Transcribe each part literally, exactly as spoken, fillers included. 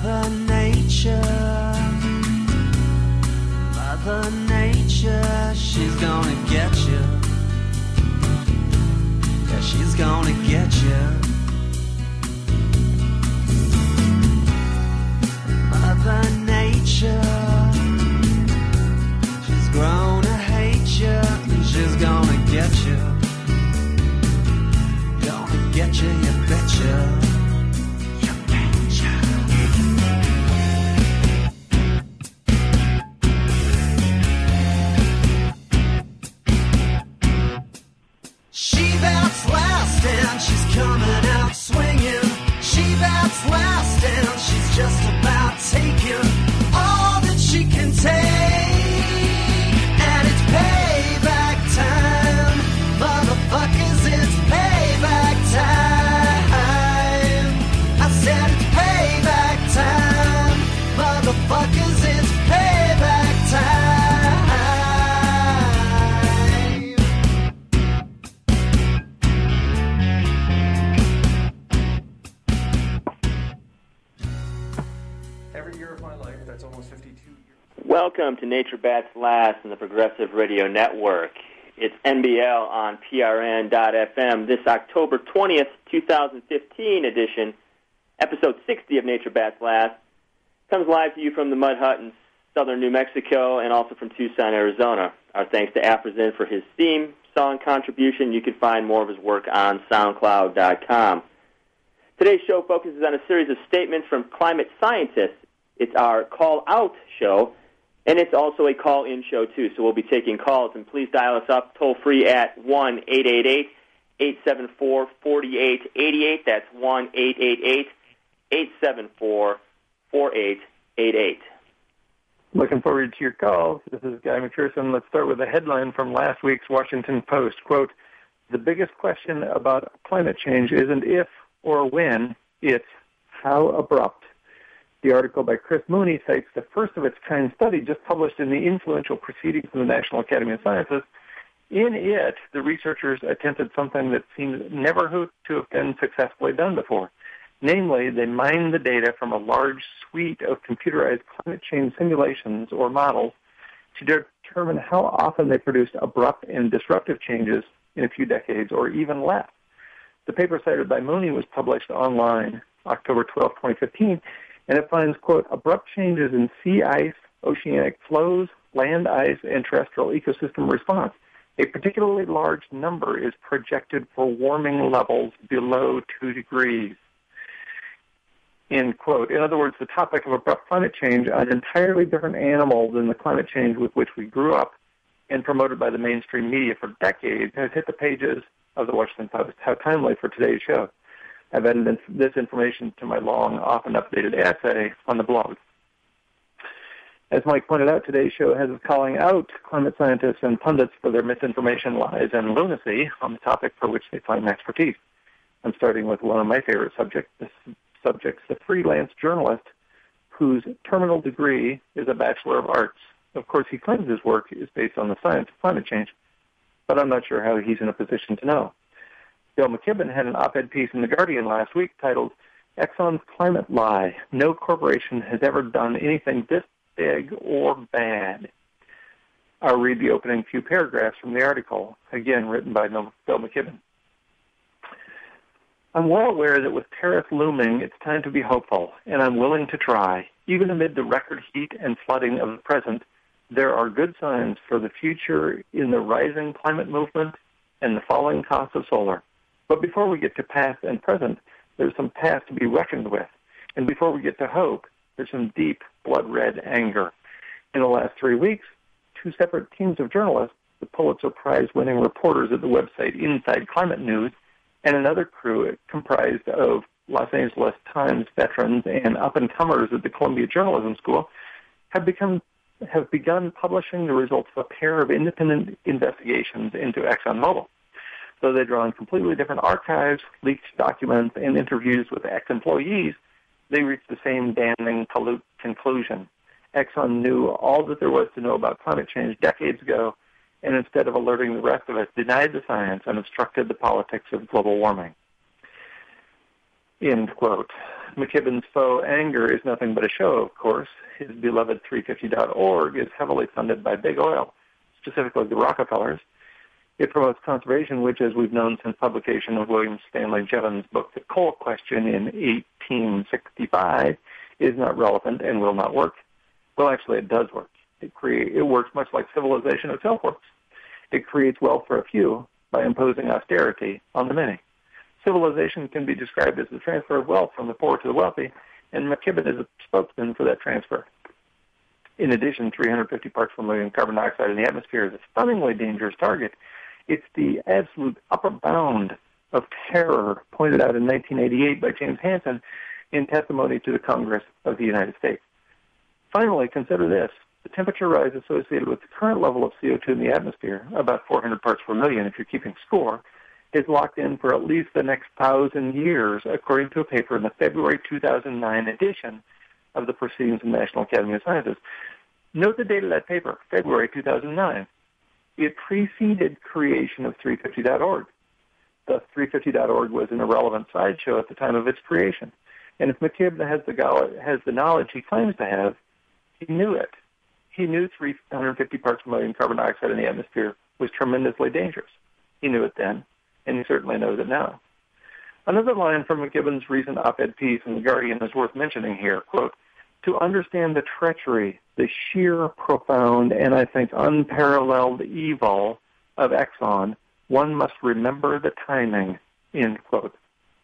Mother Nature, Mother Nature, she's gonna get you. Yeah, she's gonna get you. Mother Nature, she's grown to hate you, and she's gonna get you. Gonna get you, you betcha. And she's coming out swinging. She bats last and she's just about taking all that she can take. And it's payback time, motherfuckers, it's payback time. I said it's payback time, motherfuckers, it's payback time. Welcome to Nature Bats Last on the Progressive Radio Network. It's N B L on P R N dot F M. This October twentieth, twenty fifteen edition, episode sixty of Nature Bats Last, comes live to you from the Mud Hut in southern New Mexico and also from Tucson, Arizona. Our thanks to Afrazin for his theme song contribution. You can find more of his work on SoundCloud dot com. Today's show focuses on a series of statements from climate scientists. It's our call-out show, and it's also a call-in show, too. So we'll be taking calls, and please dial us up toll-free at one eight eight eight, eight seven four, four eight eight eight. That's one eight eight eight, eight seven four, four eight eight eight. Looking forward to your calls. This is Guy McPherson. Let's start with a headline from last week's Washington Post. Quote, the biggest question about climate change isn't if or when, it's how abrupt. The article by Chris Mooney cites the first-of-its-kind study just published in the influential Proceedings of the National Academy of Sciences. In it, the researchers attempted something that seems never to have been successfully done before. Namely, they mined the data from a large suite of computerized climate change simulations or models to determine how often they produced abrupt and disruptive changes in a few decades or even less. The paper cited by Mooney was published online October twelfth, twenty fifteen, and it finds, quote, abrupt changes in sea ice, oceanic flows, land ice, and terrestrial ecosystem response. A particularly large number is projected for warming levels below two degrees. End quote. In other words, the topic of abrupt climate change, an entirely different animal than the climate change with which we grew up and promoted by the mainstream media for decades, has hit the pages of the Washington Post. How timely for today's show. I've added this information to my long, often updated essay on the blog. As Mike pointed out, today's show has us calling out climate scientists and pundits for their misinformation, lies, and lunacy on the topic for which they claim expertise. I'm starting with one of my favorite subjects. This subject's the freelance journalist whose terminal degree is a Bachelor of Arts. Of course, he claims his work is based on the science of climate change, but I'm not sure how he's in a position to know. Bill McKibben had an op-ed piece in The Guardian last week titled, Exxon's Climate Lie. No corporation has ever done anything this big or bad. I'll read the opening few paragraphs from the article, again written by Bill McKibben. I'm well aware that with tariffs looming, it's time to be hopeful, and I'm willing to try. Even amid the record heat and flooding of the present, there are good signs for the future in the rising climate movement and the falling cost of solar. But before we get to past and present, there's some past to be reckoned with. And before we get to hope, there's some deep, blood-red anger. In the last three weeks, two separate teams of journalists, the Pulitzer Prize-winning reporters at the website Inside Climate News, and another crew comprised of Los Angeles Times veterans and up-and-comers at the Columbia Journalism School, have become have begun publishing the results of a pair of independent investigations into ExxonMobil. Though they draw on completely different archives, leaked documents, and interviews with ex-employees, they reached the same damning conclusion. Exxon knew all that there was to know about climate change decades ago, and instead of alerting the rest of us, denied the science and obstructed the politics of global warming. End quote. McKibben's faux anger is nothing but a show, of course. His beloved three fifty dot org is heavily funded by big oil, specifically the Rockefellers. It promotes conservation, which, as we've known since publication of William Stanley Jevons' book, The Coal Question, in eighteen sixty-five, is not relevant and will not work. Well, actually, it does work. It, create, it works much like civilization itself works. It creates wealth for a few by imposing austerity on the many. Civilization can be described as the transfer of wealth from the poor to the wealthy, and McKibben is a spokesman for that transfer. In addition, three hundred fifty parts per million carbon dioxide in the atmosphere is a stunningly dangerous target. It's the absolute upper bound of terror pointed out in nineteen eighty-eight by James Hansen in testimony to the Congress of the United States. Finally, consider this. The temperature rise associated with the current level of C O two in the atmosphere, about four hundred parts per million if you're keeping score, is locked in for at least the next thousand years, according to a paper in the February two thousand nine edition of the Proceedings of the National Academy of Sciences. Note the date of that paper, February two thousand nine. It preceded creation of three fifty dot org. The three fifty dot org was an irrelevant sideshow at the time of its creation. And if McKibben has the, has the knowledge he claims to have, he knew it. He knew three hundred fifty parts per million carbon dioxide in the atmosphere was tremendously dangerous. He knew it then, and he certainly knows it now. Another line from McKibben's recent op-ed piece in The Guardian is worth mentioning here, quote, to understand the treachery, the sheer, profound, and I think unparalleled evil of Exxon, one must remember the timing, end quote.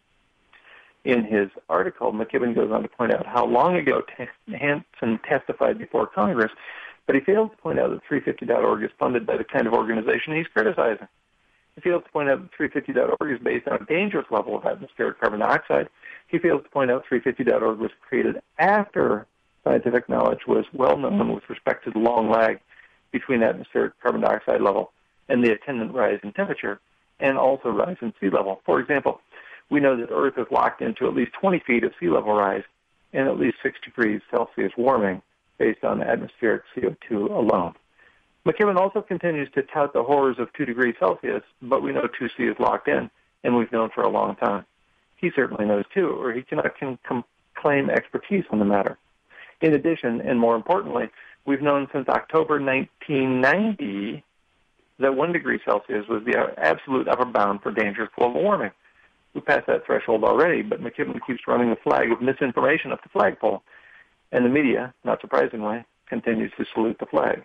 In his article, McKibben goes on to point out how long ago T- Hansen testified before Congress, but he fails to point out that three fifty dot org is funded by the kind of organization he's criticizing. He fails to point out that three fifty dot org is based on a dangerous level of atmospheric carbon dioxide. He fails to point out three fifty dot org was created after scientific knowledge was well known with respect to the long lag between atmospheric carbon dioxide level and the attendant rise in temperature, and also rise in sea level. For example, we know that Earth is locked into at least twenty feet of sea level rise and at least six degrees Celsius warming based on atmospheric C O two alone. McKibben also continues to tout the horrors of two degrees Celsius, but we know two C is locked in, and we've known for a long time. He certainly knows too, or he cannot can, can claim expertise on the matter. In addition, and more importantly, we've known since October nineteen ninety that one degree Celsius was the absolute upper bound for dangerous global warming. We passed that threshold already, but McKibben keeps running the flag of misinformation up the flagpole, and the media, not surprisingly, continues to salute the flag.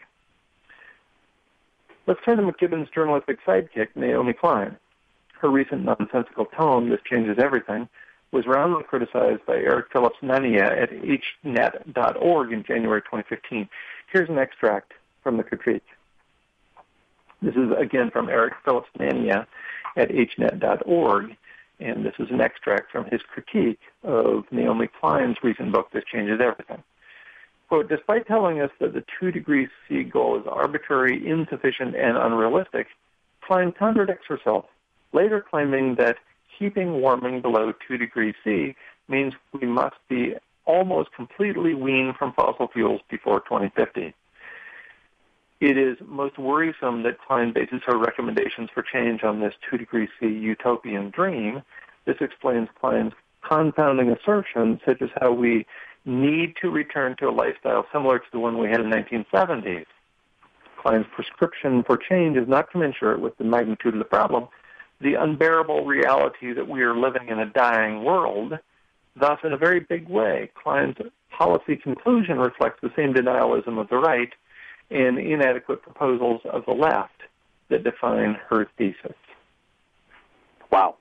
Let's turn to McKibben's journalistic sidekick, Naomi Klein. Her recent nonsensical tone, "This changes everything," was roundly criticized by Eric Phillips Nania at H net dot org in January twenty fifteen. Here's an extract from the critique. This is, again, from Eric Phillips Nania at H net dot org, and this is an extract from his critique of Naomi Klein's recent book, This Changes Everything. Quote, despite telling us that the two degrees C goal is arbitrary, insufficient, and unrealistic, Klein contradicts herself, later claiming that keeping warming below two degrees C means we must be almost completely weaned from fossil fuels before twenty fifty. It is most worrisome that Klein bases her recommendations for change on this two degrees C utopian dream. This explains Klein's confounding assertions, such as how we need to return to a lifestyle similar to the one we had in the nineteen seventies. Klein's prescription for change is not commensurate with the magnitude of the problem, the unbearable reality that we are living in a dying world. Thus, in a very big way, Klein's policy conclusion reflects the same denialism of the right and inadequate proposals of the left that define her thesis. Wow.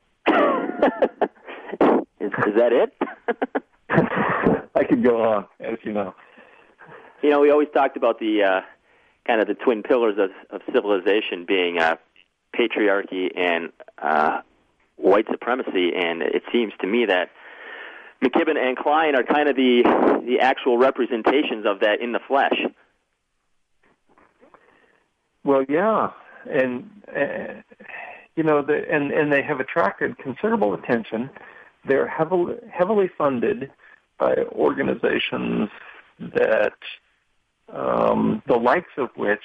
is, is that it? I could go on, as you know. You know, we always talked about the uh, kind of the twin pillars of, of civilization being uh, patriarchy and uh, white supremacy, and it seems to me that McKibben and Klein are kind of the the actual representations of that in the flesh. Well, yeah, and uh, you know, the, and and they have attracted considerable attention. They're heavily heavily funded by organizations that um, the likes of which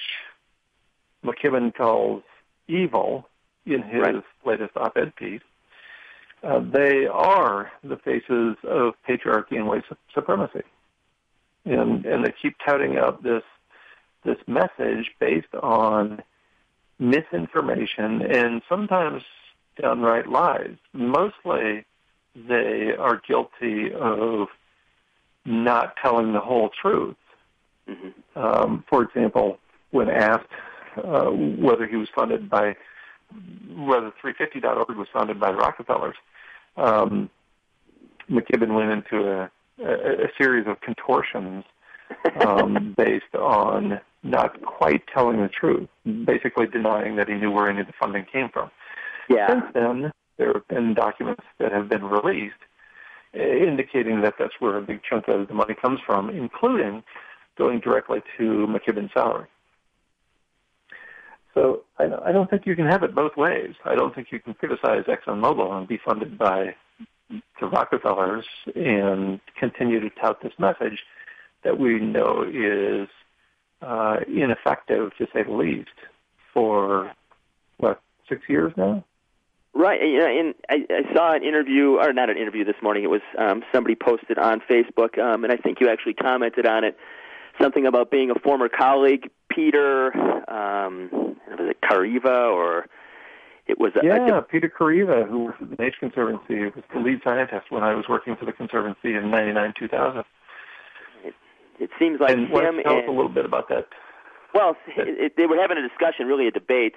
McKibben calls evil in his right. latest op-ed piece. uh, they are the faces of patriarchy and white supremacy. And, and they keep touting up this this message based on misinformation and sometimes downright lies. Mostly they are guilty of not telling the whole truth. Mm-hmm. Um, for example, when asked uh, whether he was funded by, whether three fifty dot org was funded by the Rockefellers, um, McKibben went into a, a, a series of contortions um, based on not quite telling the truth, basically denying that he knew where any of the funding came from. Yeah. Since then, there have been documents that have been released uh, indicating that that's where a big chunk of the money comes from, including going directly to McKibben's salary. So I, I don't think you can have it both ways. I don't think you can criticize ExxonMobil and be funded by the Rockefellers and continue to tout this message that we know is uh, ineffective, to say the least, for, what, six years now? Right, and I, I saw an interview, or not an interview this morning, it was um, somebody posted on Facebook, um, and I think you actually commented on it, something about being a former colleague, Peter, um, was it Kariva, or it was... A, yeah, a, Peter Kariva, who was at the Nature Conservancy, was the lead scientist when I was working for the Conservancy in ninety-nine two thousand. It, it seems like and him what, and... Tell us a little bit about that. Well, it, it, they were having a discussion, really a debate,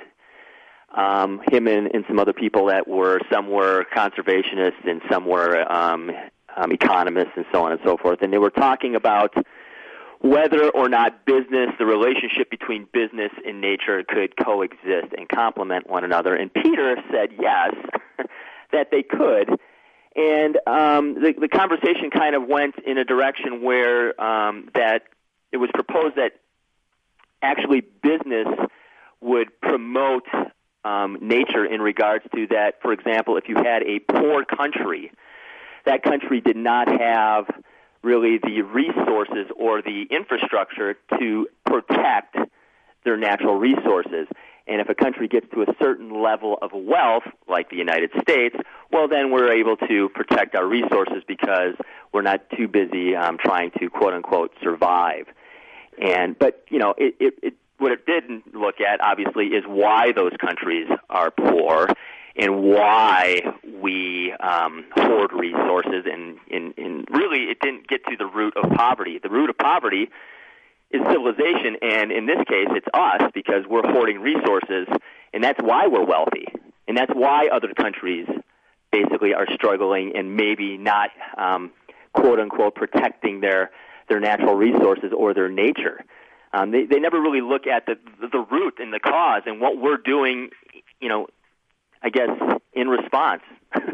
um, him and, and some other people that were, some were conservationists and some were um, um, economists and so on and so forth, and they were talking about whether or not business, the relationship between business and nature could coexist and complement one another. And Peter said yes, that they could. And um, the, the conversation kind of went in a direction where um, that it was proposed that actually business would promote um, nature in regards to that, for example, if you had a poor country, that country did not have really the resources or the infrastructure to protect their natural resources. And if a country gets to a certain level of wealth, like the United States, well, then we're able to protect our resources because we're not too busy um, trying to, quote-unquote, survive. And But, you know, it, it, it, what it didn't look at, obviously, is why those countries are poor and why we um, hoard resources, and, and, and really it didn't get to the root of poverty. The root of poverty is civilization, and in this case it's us because we're hoarding resources, and that's why we're wealthy, and that's why other countries basically are struggling and maybe not, um, quote-unquote, protecting their, their natural resources or their nature. Um, they, they never really look at the, the root and the cause and what we're doing, you know, I guess, in response.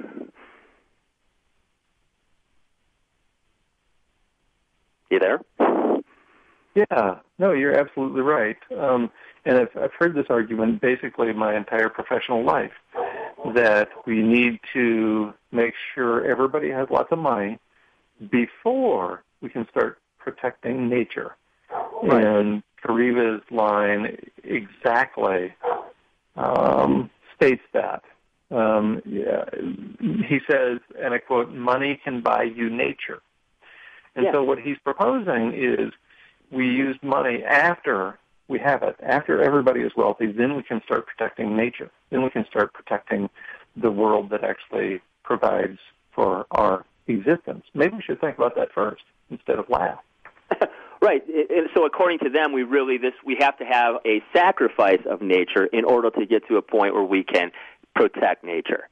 You there? Yeah, no, you're absolutely right. Um, and I've, I've heard this argument basically my entire professional life, that we need to make sure everybody has lots of money before we can start protecting nature. Right. And Kariva's line exactly um, states that. Um, yeah, he says, and I quote, money can buy you nature. And yeah. So what he's proposing is we use money after we have it, after everybody is wealthy, then we can start protecting nature. Then we can start protecting the world that actually provides for our existence. Maybe we should think about that first instead of laugh. Right. And so according to them, we really this we have to have a sacrifice of nature in order to get to a point where we can protect nature.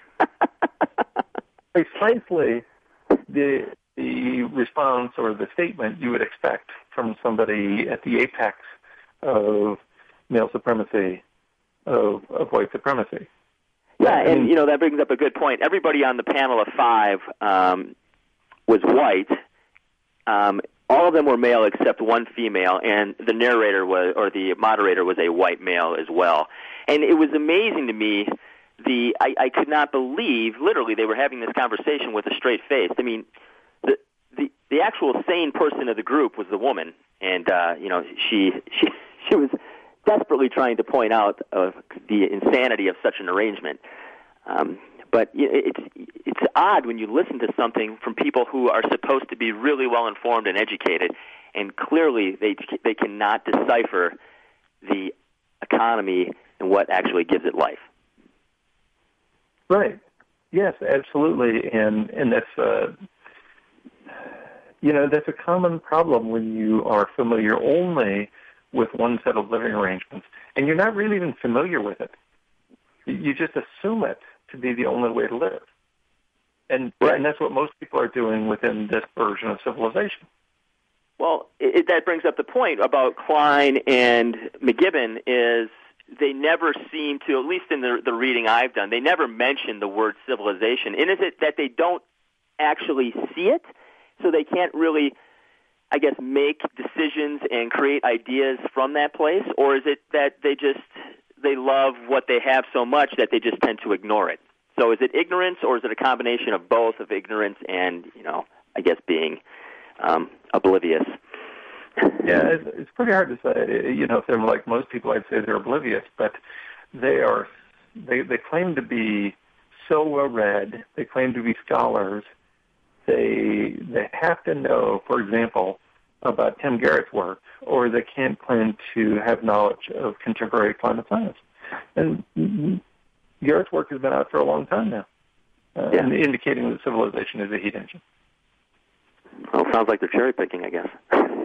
Precisely the the response or the statement you would expect from somebody at the apex of male supremacy, of, of white supremacy. Yeah, I mean, and, you know, that brings up a good point. Everybody on the panel of five um, was white. Um, all of them were male except one female, and the narrator was, or the moderator was a white male as well. And it was amazing to me. The I, I could not believe, literally, they were having this conversation with a straight face. I mean, the the, the actual sane person of the group was the woman, and uh, you know, she she she was desperately trying to point out uh, the insanity of such an arrangement. Um, But it's it's odd when you listen to something from people who are supposed to be really well informed and educated, and clearly they they cannot decipher the economy and what actually gives it life. Right. Yes, absolutely, and and that's uh, you know that's a common problem when you are familiar only with one set of living arrangements, and you're not really even familiar with it. You just assume it to be the only way to live. And, right. and that's what most people are doing within this version of civilization. Well, it, that brings up the point about Klein and McGibbon is they never seem to, at least in the, the reading I've done, they never mention the word civilization. And is it that they don't actually see it, so they can't really, I guess, make decisions and create ideas from that place? Or is it that they just... they love what they have so much that they just tend to ignore it? So is it ignorance, or is it a combination of both, of ignorance and, you know, I guess being um, oblivious? Yeah, it's, it's pretty hard to say. You know, if they're like most people, I'd say they're oblivious, but they are. They they claim to be so well read. They claim to be scholars. They they have to know, for example, about Tim Garrett's work, or they can't claim to have knowledge of contemporary climate science. And Garrett's work has been out for a long time now, uh, yeah. indicating that civilization is a heat engine. Well, sounds like they're cherry picking, I guess.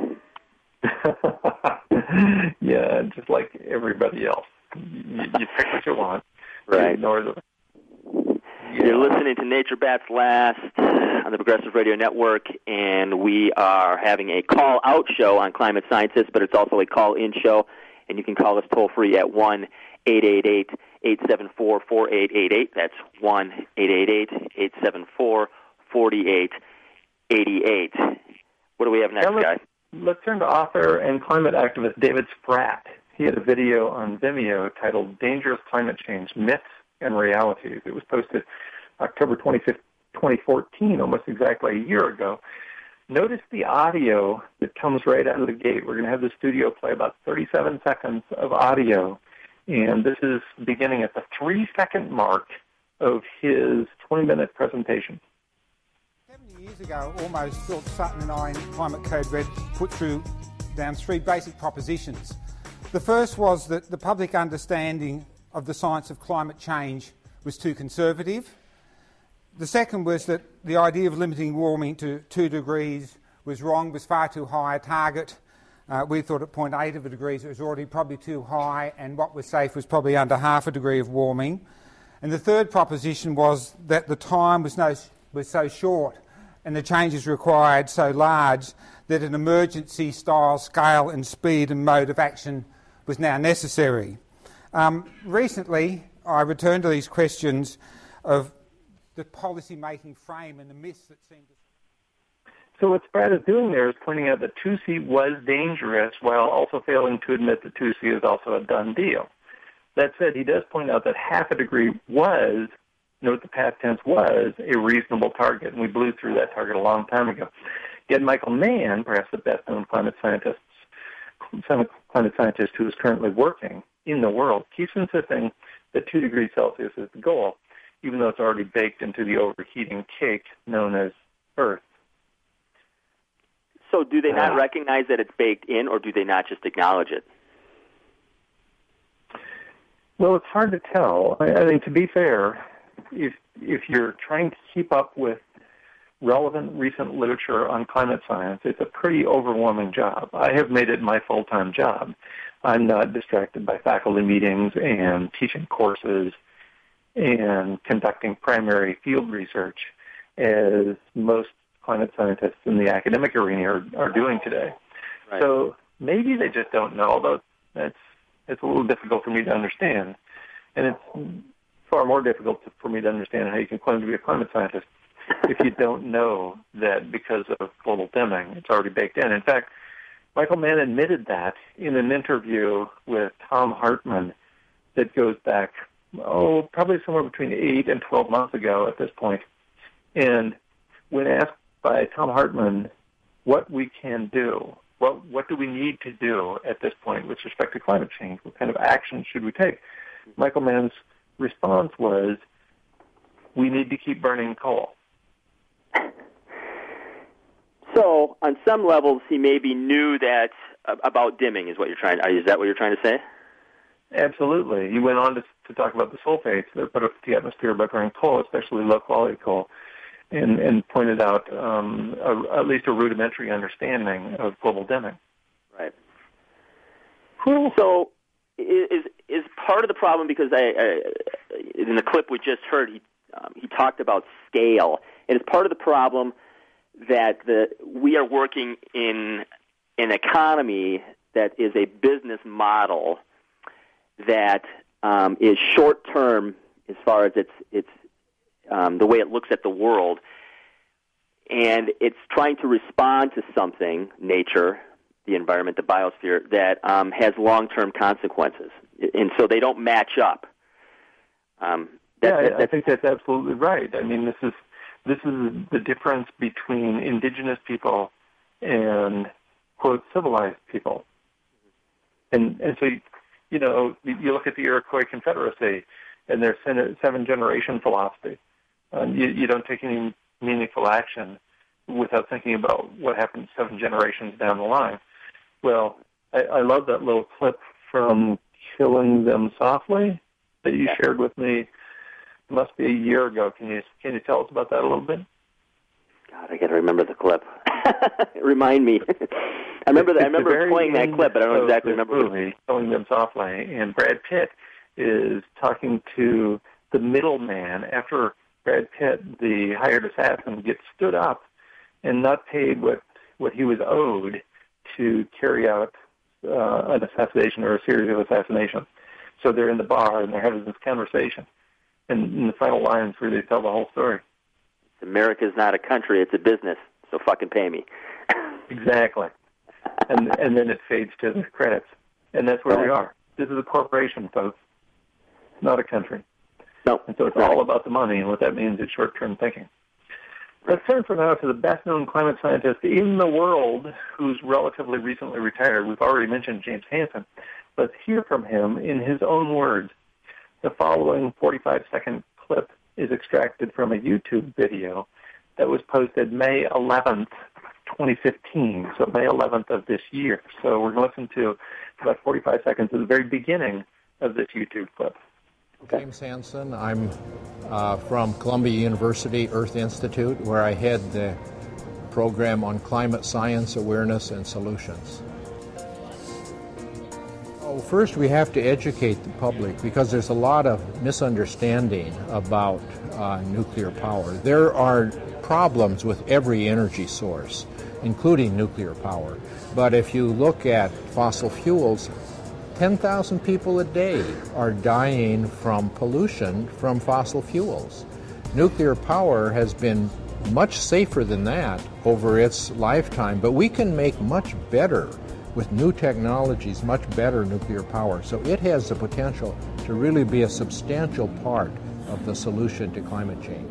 Yeah, just like everybody else. You, you pick what you want. Right. You ignore the... Yeah. You're listening to Nature Bats Last on the Progressive Radio Network, and we are having a call-out show on climate scientists, but it's also a call-in show, and you can call us toll-free at one eight eight eight, eight seven four, four eight eight eight. That's one eight eight eight, eight seven four, four eight eight eight. What do we have next, now let's, guys? Let's turn to author and climate activist David Spratt. He had a video on Vimeo titled Dangerous Climate Change, Myths and Realities. It was posted October twenty-fifth, twenty fourteen, almost exactly a year ago. Notice the audio that comes right out of the gate. We're going to have the studio play about thirty-seven seconds of audio, and this is beginning at the three-second mark of his twenty-minute presentation. seventy years ago, almost, Phil Sutton and I in Climate Code Red put through down three basic propositions. The first was that the public understanding of the science of climate change was too conservative. The second was that the idea of limiting warming to two degrees was wrong, was far too high a target. Uh, we thought at zero point eight of a degrees it was already probably too high, and what was safe was probably under half a degree of warming. And the third proposition was that the time was, no, was so short and the changes required so large that an emergency style, scale and speed and mode of action was now necessary. Um, recently, I returned to these questions of the policy-making frame and the myths that seem to... So what Spratt is doing there is pointing out that two C was dangerous while also failing to admit that two C is also a done deal. That said, he does point out that half a degree was, note the past tense, was a reasonable target, and we blew through that target a long time ago. Yet Michael Mann, perhaps the best-known climate scientist, climate scientist who is currently working in the world, keeps insisting that two degrees Celsius is the goal, even though it's already baked into the overheating cake known as Earth. So do they not uh, recognize that it's baked in, or do they not just acknowledge it? Well, it's hard to tell. I, I mean, to be fair, if if you're trying to keep up with relevant recent literature on climate science, it's a pretty overwhelming job. I have made it my full-time job. I'm not distracted by faculty meetings and teaching courses and conducting primary field research as most climate scientists in the academic arena are, are doing today. Right. So maybe they just don't know, although that's it's a little difficult for me to understand. And it's far more difficult to, for me to understand how you can claim to be a climate scientist if you don't know that because of global dimming, it's already baked in. In fact, Michael Mann admitted that in an interview with Tom Hartman that goes back, oh, probably somewhere between eight and twelve months ago at this point. And when asked by Tom Hartman what we can do, what what do we need to do at this point with respect to climate change, what kind of action should we take, Michael Mann's response was, we need to keep burning coal. So, on some levels, he maybe knew that uh, about dimming. Is what you're trying? Is that what you're trying to say? Absolutely. He went on to, to talk about the sulfates that are put up the atmosphere by burning coal, especially low-quality coal, and, and pointed out um, a, at least a rudimentary understanding of global dimming. Right. So, is is part of the problem, because I, I in the clip we just heard, he um, he talked about scale, and it's part of the problem that the we are working in an economy that is a business model that um, is short term as far as its its um, the way it looks at the world, and it's trying to respond to something, nature, the environment, the biosphere, that um, has long term consequences, and so they don't match up. Um, that, yeah, that, I think that's absolutely right. I mean, this is this is the difference between indigenous people and quote civilized people, and and so. You know, you look at the Iroquois Confederacy and their seven-generation philosophy. Um, you, you don't take any meaningful action without thinking about what happens seven generations down the line. Well, I, I love that little clip from Killing Them Softly that you shared with me. It must be a year ago. Can you can you tell us about that a little bit? God, I got to remember the clip. Remind me. I remember that. I remember playing that clip, but I don't exactly remember. Movie, Killing Them Softly, and Brad Pitt is talking to the middleman after Brad Pitt, the hired assassin, gets stood up and not paid what what he was owed to carry out uh, an assassination or a series of assassinations. So they're in the bar and they're having this conversation, and in the final lines where they tell the whole story. America's not a country; it's a business. So fucking pay me. Exactly. And and then it fades to the credits. And that's where we are. This is a corporation, folks, not a country. No. And so it's all about the money, and what that means is short-term thinking. Let's turn for now to the best-known climate scientist in the world who's relatively recently retired. We've already mentioned James Hansen. Let's hear from him in his own words. The following forty-five second clip is extracted from a YouTube video that was posted May eleventh, twenty fifteen, so May eleventh of this year. So we're going to listen to about forty-five seconds at the very beginning of this YouTube clip. Okay. James Hansen. I'm uh, from Columbia University Earth Institute, where I head the program on climate science, awareness, and solutions. Oh, first, we have to educate the public because there's a lot of misunderstanding about uh, nuclear power. There are problems with every energy source, including nuclear power. But if you look at fossil fuels, ten thousand people a day are dying from pollution from fossil fuels. Nuclear power has been much safer than that over its lifetime, but we can make much better with new technologies, much better nuclear power. So it has the potential to really be a substantial part of the solution to climate change.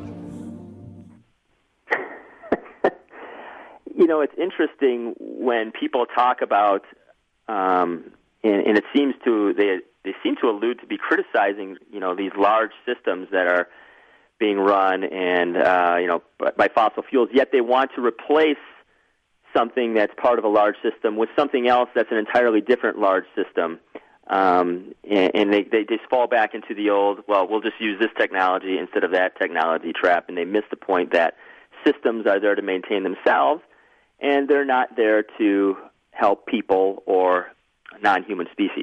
You know, it's interesting when people talk about, um, and, and it seems to, they they seem to allude to be criticizing, you know, these large systems that are being run and, uh, you know, by, by fossil fuels, yet they want to replace something that's part of a large system with something else that's an entirely different large system. Um, and and they, they just fall back into the old, well, we'll just use this technology instead of that technology trap, and they miss the point that systems are there to maintain themselves, and they're not there to help people or non-human species.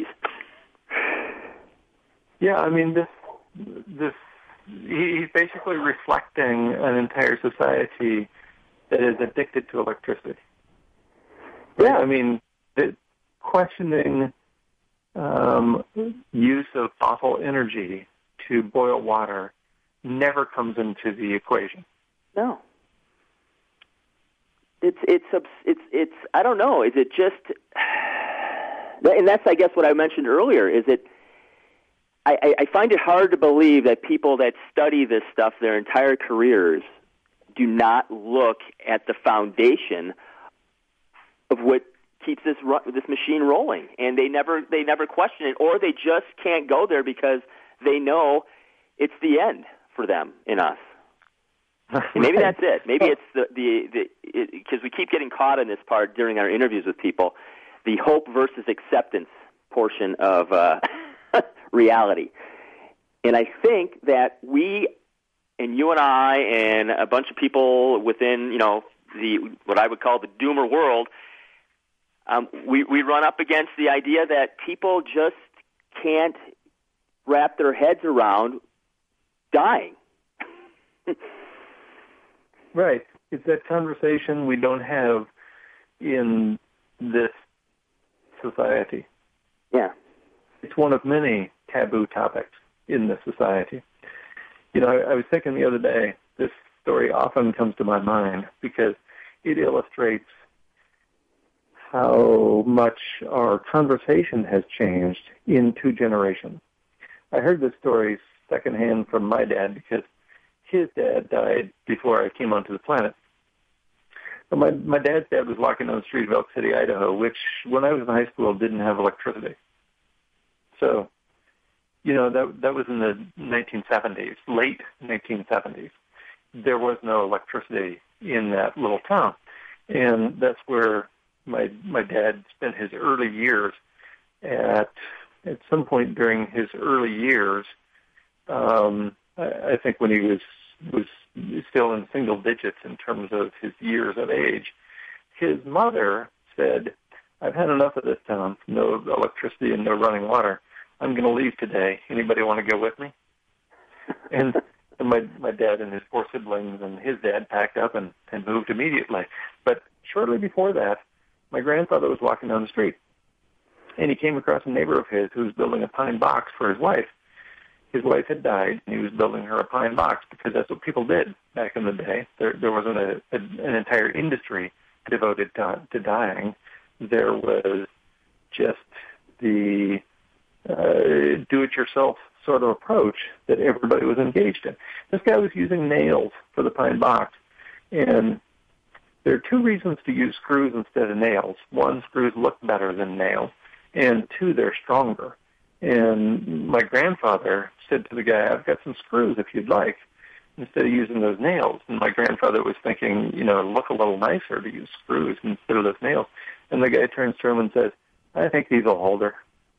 Yeah, I mean, this, this, he's basically reflecting an entire society that is addicted to electricity. Yeah. I mean, the questioning um, use of fossil energy to boil water never comes into the equation. No. It's it's it's it's I don't know. Is it just? And that's, I guess, what I mentioned earlier. Is it? I, I find it hard to believe that people that study this stuff their entire careers do not look at the foundation of what keeps this this machine rolling, and they never they never question it, or they just can't go there because they know it's the end for them in us. Maybe that's it. Maybe it's the the because we keep getting caught in this part during our interviews with people, the hope versus acceptance portion of uh, reality. And I think that we, and you and I, and a bunch of people within, you know, the what I would call the doomer world, um, we we run up against the idea that people just can't wrap their heads around dying. Right. It's that conversation we don't have in this society. Yeah. It's one of many taboo topics in this society. You know, I, I was thinking the other day, this story often comes to my mind because it illustrates how much our conversation has changed in two generations. I heard this story secondhand from my dad because his dad died before I came onto the planet. But my, my dad's dad was walking down the street of Elk City, Idaho, which when I was in high school didn't have electricity. So, you know, that that was in the nineteen seventies, late nineteen seventies. There was no electricity in that little town. And that's where my my dad spent his early years. At at some point during his early years, um, I, I think when he was was still in single digits in terms of his years of age, his mother said, "I've had enough of this town. No electricity and no running water. I'm going to leave today. Anybody want to go with me?" And, and my my dad and his four siblings and his dad packed up and, and moved immediately. But shortly before that, my grandfather was walking down the street, and he came across a neighbor of his who was building a pine box for his wife. His wife had died, and he was building her a pine box because that's what people did back in the day. There, there wasn't a, a, an entire industry devoted to, to dying. There was just the uh, do-it-yourself sort of approach that everybody was engaged in. This guy was using nails for the pine box, and there are two reasons to use screws instead of nails. One, screws look better than nails, and two, they're stronger. And my grandfather said to the guy, "I've got some screws if you'd like," instead of using those nails. And my grandfather was thinking, you know, look a little nicer to use screws instead of those nails. And the guy turns to him and says, "I think these will hold her."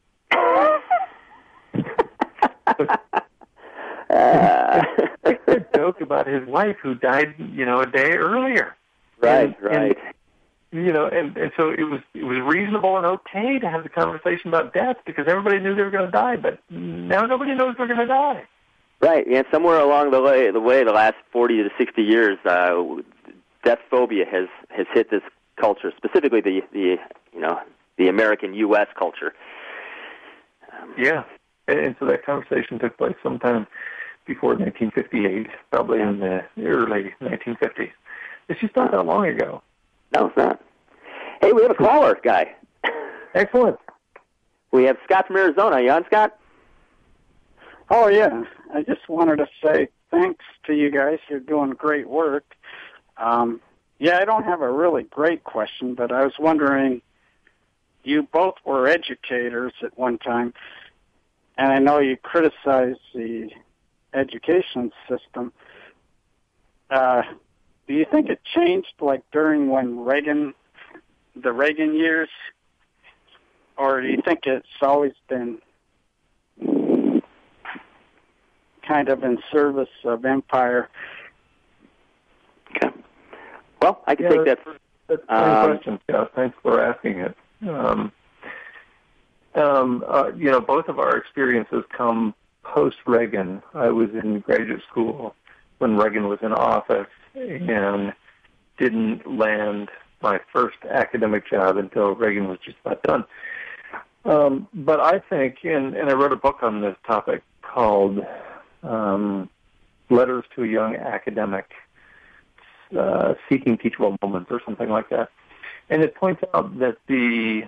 uh. A joke about his wife who died, you know, a day earlier. Right, and, right. And, you know, and, and so it was it was reasonable and okay to have the conversation about death because everybody knew they were going to die, but now nobody knows they're going to die. Right, and somewhere along the way, the way, the last forty to sixty years, uh, death phobia has, has hit this culture, specifically the the you know the American U S culture. Um, yeah, and, and so that conversation took place sometime before nineteen fifty-eight, probably in the early nineteen fifties. It's just not that long ago. No, it's not. Hey, we have a caller, Guy. Excellent. We have Scott from Arizona. Are you on, Scott? Oh, yeah. I just wanted to say thanks to you guys. You're doing great work. Um, yeah, I don't have a really great question, but I was wondering, you both were educators at one time, and I know you criticized the education system. Uh Do you think it changed, like, during when Reagan, the Reagan years? Or do you think it's always been kind of in service of empire? Okay. Well, I can yeah, take that. That's a um, great question. Yeah, thanks for asking it. Um, um, uh, you know, both of our experiences come post-Reagan. I was in graduate school when Reagan was in office, and didn't land my first academic job until Reagan was just about done. Um, but I think, and, and I wrote a book on this topic called um, Letters to a Young Academic, uh, Seeking Teachable Moments, or something like that. And it points out that the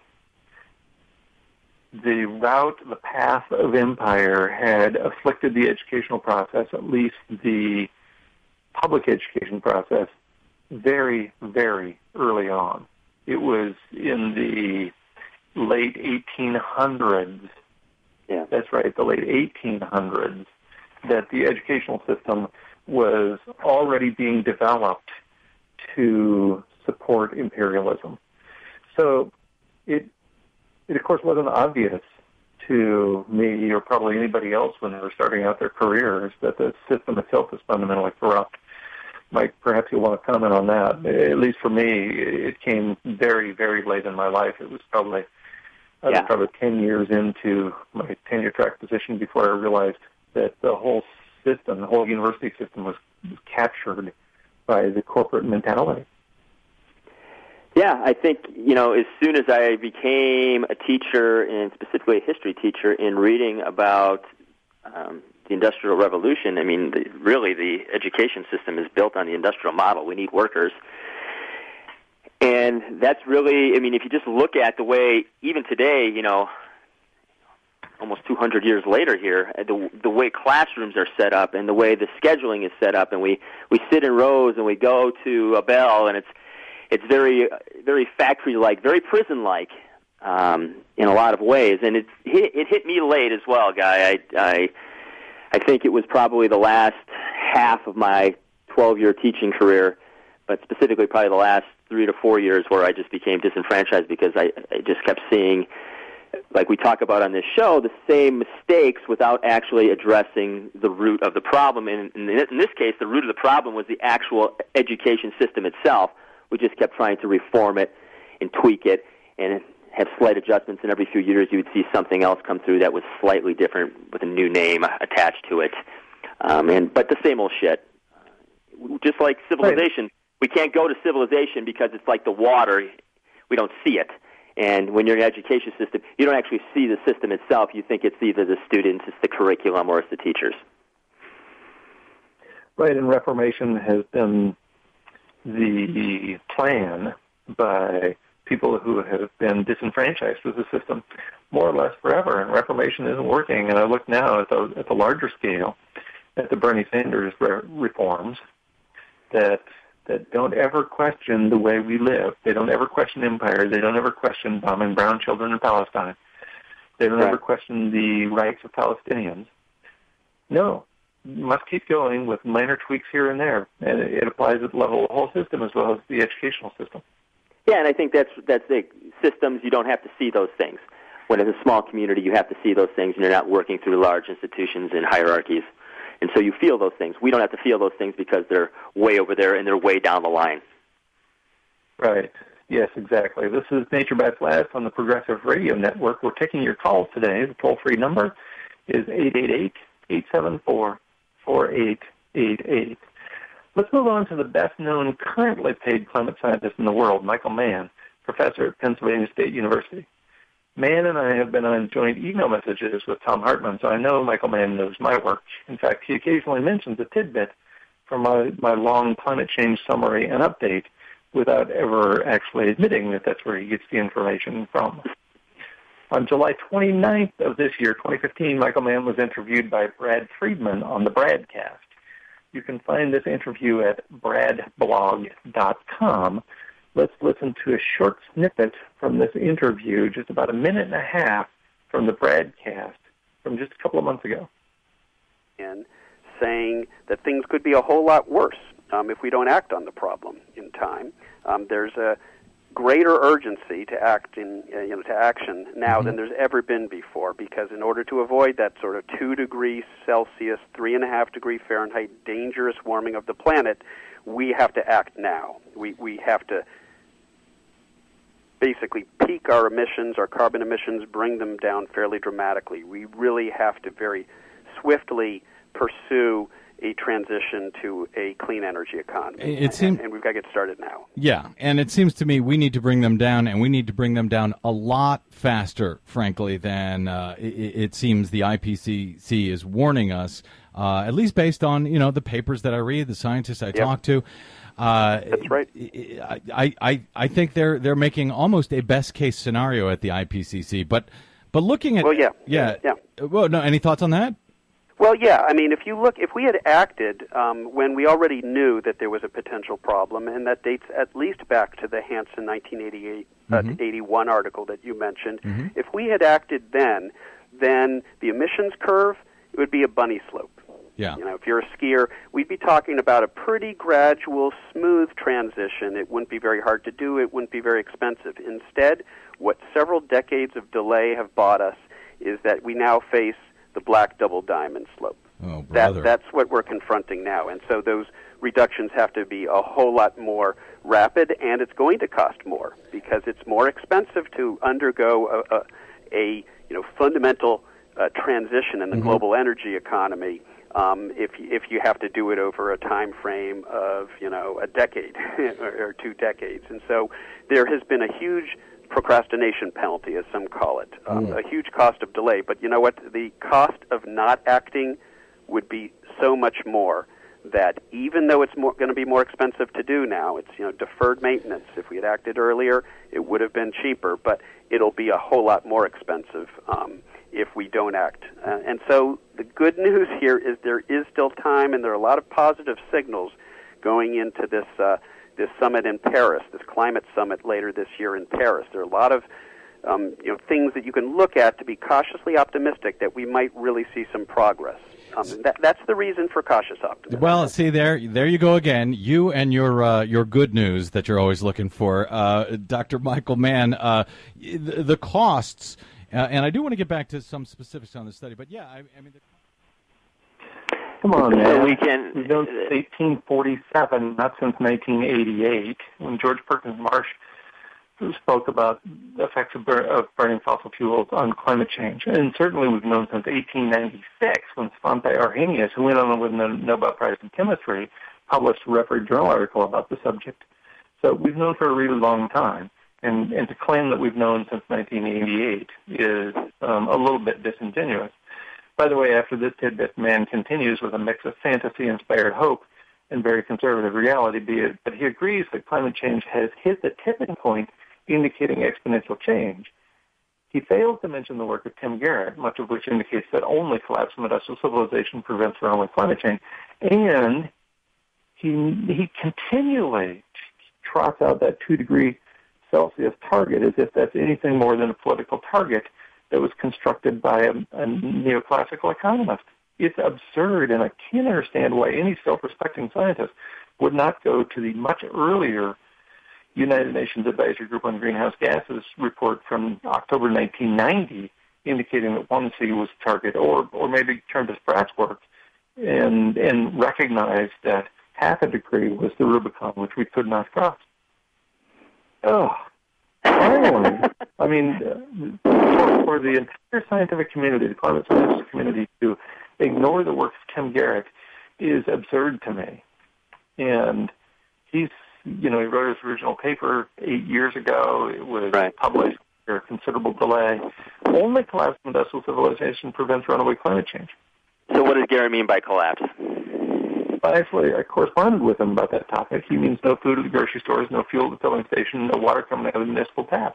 the route, the path of empire had afflicted the educational process, at least the public education process, very, very early on. It was in the late eighteen hundreds, yeah. that's right, the late eighteen hundreds, that the educational system was already being developed to support imperialism. So it, it of course, wasn't obvious to me or probably anybody else when they were starting out their careers that the system itself is fundamentally corrupt. Mike, perhaps you'll want to comment on that. At least for me, it came very, very late in my life. It was probably, I was yeah. probably ten years into my tenure-track position before I realized that the whole system, the whole university system was captured by the corporate mentality. Yeah, I think, you know, as soon as I became a teacher, and specifically a history teacher, in reading about um, the Industrial Revolution, I mean, the, really the education system is built on the industrial model. We need workers. And that's really, I mean, if you just look at the way, even today, you know, almost two hundred years later here, the, the way classrooms are set up and the way the scheduling is set up, and we, we sit in rows and we go to a bell, and it's it's very very factory-like, very prison-like um, in a lot of ways. And it hit, it hit me late as well, Guy. I, I I think it was probably the last half of my twelve-year teaching career, but specifically probably the last three to four years where I just became disenfranchised because I, I just kept seeing, like we talk about on this show, the same mistakes without actually addressing the root of the problem. And in, in this case, the root of the problem was the actual education system itself. We just kept trying to reform it and tweak it and have slight adjustments, and every few years you would see something else come through that was slightly different with a new name attached to it. Um, and but the same old shit. Just like civilization, right. We can't go to civilization because it's like the water. We don't see it. And when you're in an education system, you don't actually see the system itself. You think it's either the students, it's the curriculum, or it's the teachers. Right, and Reformation has been the plan by people who have been disenfranchised with the system more or less forever, and Reformation isn't working. And I look now at the, at the larger scale at the Bernie Sanders re- reforms that that don't ever question the way we live. They don't ever question empire. They don't ever question bombing brown children in Palestine. They don't right. ever question the rights of Palestinians. No, you must keep going with minor tweaks here and there. And it applies at the level of the whole system as well as the educational system. Yeah, and I think that's that's the systems. You don't have to see those things. When it's a small community, you have to see those things, and you're not working through large institutions and hierarchies. And so you feel those things. We don't have to feel those things because they're way over there and they're way down the line. Right. Yes, exactly. This is Nature Bites Last on the Progressive Radio Network. We're taking your calls today. The toll-free number is eight eight eight, eight seven four, four eight eight eight. Let's move on to the best-known currently paid climate scientist in the world, Michael Mann, professor at Pennsylvania State University. Mann and I have been on joint email messages with Thom Hartmann, so I know Michael Mann knows my work. In fact, he occasionally mentions a tidbit from my, my long climate change summary and update without ever actually admitting that that's where he gets the information from. On July twenty-ninth of this year, twenty fifteen, Michael Mann was interviewed by Brad Friedman on the Bradcast. You can find this interview at brad blog dot com. Let's listen to a short snippet from this interview, just about a minute and a half from the Bradcast from just a couple of months ago. And saying that things could be a whole lot worse um, if we don't act on the problem in time. Um, there's a greater urgency to act in, uh, you know, to action now mm-hmm. than there's ever been before, because in order to avoid that sort of two degrees Celsius, three and a half degree Fahrenheit dangerous warming of the planet, we have to act now. We we have to basically peak our emissions, our carbon emissions, bring them down fairly dramatically. We really have to very swiftly pursue a transition to a clean energy economy. It seems, and, and we've got to get started now. Yeah, and it seems to me we need to bring them down, and we need to bring them down a lot faster, frankly, than uh, it, it seems the I P C C is warning us, uh, at least based on, you know, the papers that I read, the scientists I yep. talk to. Uh, That's right. I, I, I think they're they're making almost a best case scenario at the I P C C. But but looking at well, yeah, yeah, yeah. Well, no. Any thoughts on that? Well, yeah. I mean, if you look, if we had acted um, when we already knew that there was a potential problem, and that dates at least back to the Hansen nineteen eighty-eight, mm-hmm. uh, eighty-one article that you mentioned. Mm-hmm. If we had acted then, then the emissions curve, it would be a bunny slope. Yeah. You know, if you're a skier, we'd be talking about a pretty gradual, smooth transition. It wouldn't be very hard to do. It wouldn't be very expensive. Instead, what several decades of delay have bought us is that we now face the black double diamond slope. Oh, brother. That, that's what we're confronting now. And so those reductions have to be a whole lot more rapid, and it's going to cost more because it's more expensive to undergo a, a, a you know fundamental uh, transition in the mm-hmm. global energy economy um, if if you have to do it over a time frame of you know a decade or, or two decades. And so there has been a huge procrastination penalty, as some call it, um, mm. a huge cost of delay. But you know what? The cost of not acting would be so much more that even though it's more, going to be more expensive to do now, it's you know deferred maintenance. If we had acted earlier, it would have been cheaper, but it'll be a whole lot more expensive um, if we don't act. Uh, and so the good news here is there is still time, and there are a lot of positive signals going into this uh, this summit in Paris, this climate summit later this year in Paris. There are a lot of um, you know things that you can look at to be cautiously optimistic that we might really see some progress. Um, that, that's the reason for cautious optimism. Well, see there, there you go again. You and your uh, your good news that you're always looking for, uh, Doctor Michael Mann. Uh, the, the costs, uh, and I do want to get back to some specifics on the study, but yeah, I, I mean. The... Come on, man. So we can. We've known since eighteen forty-seven, not since nineteen eighty-eight, when George Perkins Marsh spoke about the effects of, bur- of burning fossil fuels on climate change. And certainly we've known since eighteen ninety-six, when Svante Arrhenius, who went on to win the Nobel Prize in Chemistry, published a refereed journal article about the subject. So we've known for a really long time. And, and to claim that we've known since nineteen eighty-eight is um, a little bit disingenuous. By the way, after this tidbit, Mann continues with a mix of fantasy-inspired hope and very conservative reality, be it, but he agrees that climate change has hit the tipping point, indicating exponential change. He fails to mention the work of Tim Garrett, much of which indicates that only collapse of industrial civilization prevents runaway climate change. And he he continually trots out that two degree Celsius target as if that's anything more than a political target that was constructed by a, a neoclassical economist. It's absurd, and I can't understand why any self-respecting scientist would not go to the much earlier United Nations Advisory Group on Greenhouse Gases report from October nineteen ninety, indicating that one C was the target, or or maybe turn to Spratt's work and and recognize that half a degree was the Rubicon, which we could not cross. Oh, finally! I mean, for, for the entire scientific community, the climate science community, to ignore the work of Tim Garrett is absurd to me. And he's You know, he wrote his original paper eight years ago. It was right. published after a considerable delay. Only collapse of industrial civilization prevents runaway climate change. So what does Garrett mean by collapse? Actually, I corresponded with him about that topic. He means no food at the grocery stores, no fuel at the filling station, no water coming out of the municipal taps.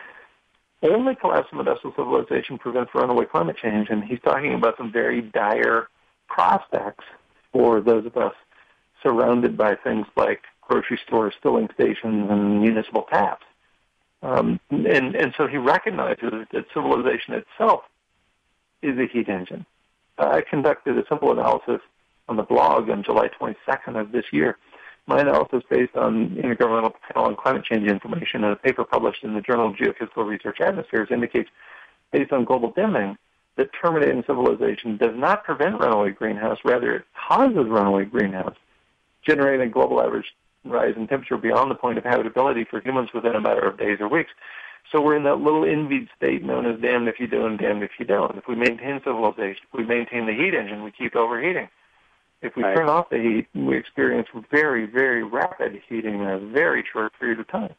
Only collapse of industrial civilization prevents runaway climate change, and he's talking about some very dire prospects for those of us surrounded by things like grocery stores, filling stations, and municipal taps. Um, and, and so he recognizes that civilization itself is a heat engine. Uh, I conducted a simple analysis on the blog on July twenty-second of this year. My analysis based on Intergovernmental Panel on Climate Change information and a paper published in the Journal of Geophysical Research Atmospheres indicates, based on global dimming, that terminating civilization does not prevent runaway greenhouse, rather it causes runaway greenhouse, generating a global average rise in temperature beyond the point of habitability for humans within a matter of days or weeks. So we're in that little envied state known as damned if you do and damned if you don't. If we maintain civilization, if we maintain the heat engine, we keep overheating. If we right. turn off the heat, we experience very, very rapid heating in a very short period of time.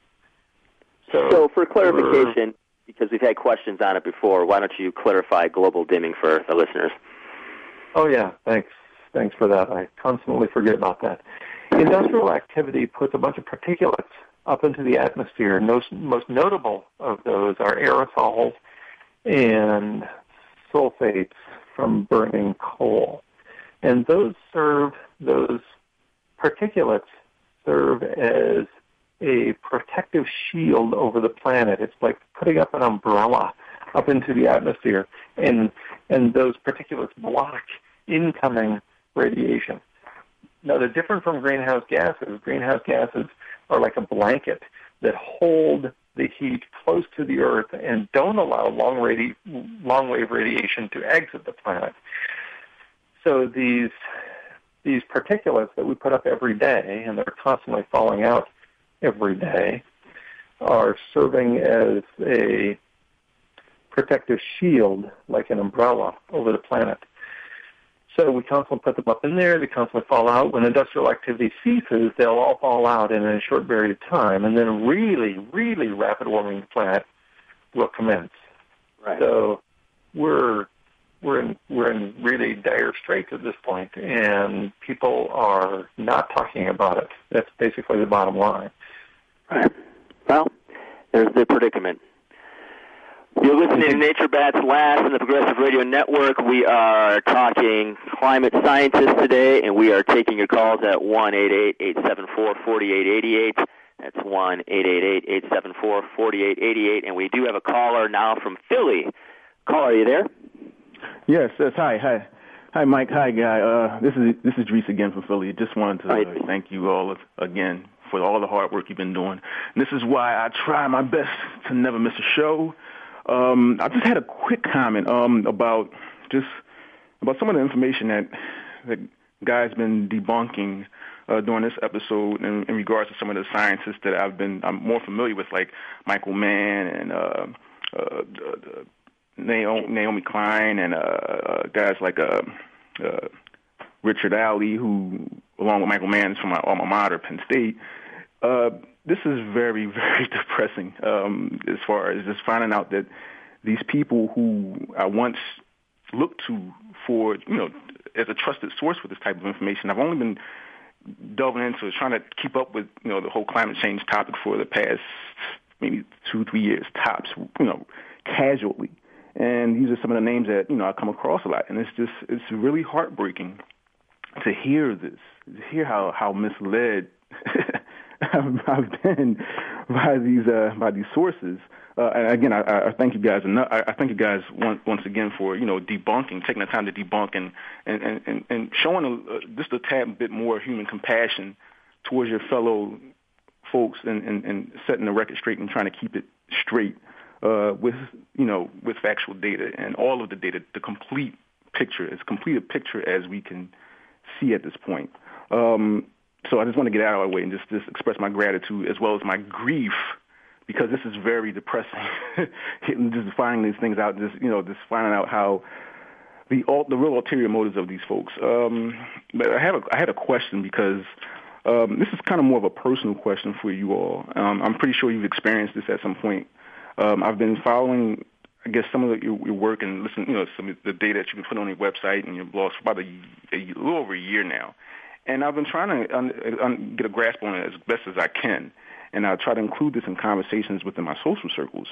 So, so for clarification, because we've had questions on it before, why don't you clarify global dimming for the listeners? Oh, yeah, thanks. Thanks for that. I constantly forget about that. Industrial activity puts a bunch of particulates up into the atmosphere. Most, most notable of those are aerosols and sulfates from burning coal. And those serve, those particulates serve as a protective shield over the planet. It's like putting up an umbrella up into the atmosphere, and and those particulates block incoming radiation. Now, they're different from greenhouse gases. Greenhouse gases are like a blanket that hold the heat close to the Earth and don't allow long radi- long-wave radiation to exit the planet. So these these particulates that we put up every day, and they're constantly falling out every day, are serving as a protective shield, like an umbrella, over the planet. So we constantly put them up in there, they constantly fall out. When industrial activity ceases, they'll all fall out in a short period of time, and then really, really rapid warming of the planet will commence. Right. So we're we're in we're in really dire straits at this point, and people are not talking about it. That's basically the bottom line. Right. Well, there's the predicament. You're listening to Nature Bats Last on the Progressive Radio Network. We are talking climate scientists today, and we are taking your calls at one eight eight eight seven four four eight eight eight. That's one eight eight eight eight seven four four eight eight eight. And we do have a caller now from Philly. Caller, are you there? Yes, yes. Hi, hi. Hi, Mike. Hi, Guy. Uh, this is this is Dries again from Philly. Just wanted to Hi. uh, thank you all again for all the hard work you've been doing. And this is why I try my best to never miss a show. Um, I just had a quick comment um, about just about some of the information that that Guy's been debunking uh, during this episode in, in regards to some of the scientists that I've been I'm more familiar with, like Michael Mann and uh, uh, uh, Naomi, Naomi Klein and uh, uh, guys like uh, uh, Richard Alley, who, along with Michael Mann, is from my alma mater, Penn State. Uh, this is very, very depressing um, as far as just finding out that these people who I once looked to for, you know, as a trusted source for this type of information, I've only been delving into trying to keep up with, you know, the whole climate change topic for the past maybe two, three years tops, you know, casually. And these are some of the names that, you know, I come across a lot. And it's just, it's really heartbreaking to hear this, to hear how, how misled I've, I've been by these uh, by these sources. Uh, and again, I, I thank you guys. Enough, I, I thank you guys once, once again for, you know, debunking, taking the time to debunk and and and, and showing a, uh, just a tad bit more human compassion towards your fellow folks, and, and, and setting the record straight and trying to keep it straight uh, with, you know, with factual data and all of the data, the complete picture, as complete a picture as we can see at this point. Um, So I just want to get out of our way and just, just express my gratitude as well as my grief, because this is very depressing. Just finding these things out, just, you know, just finding out how the the real ulterior motives of these folks. Um, but I have a, I had a question, because um, this is kind of more of a personal question for you all. Um, I'm pretty sure you've experienced this at some point. Um, I've been following, I guess, some of the, your, your work and listen, you know, some of the data that you can put on your website and your blogs for about a, a little over a year now. And I've been trying to un, un, get a grasp on it as best as I can, and I try to include this in conversations within my social circles,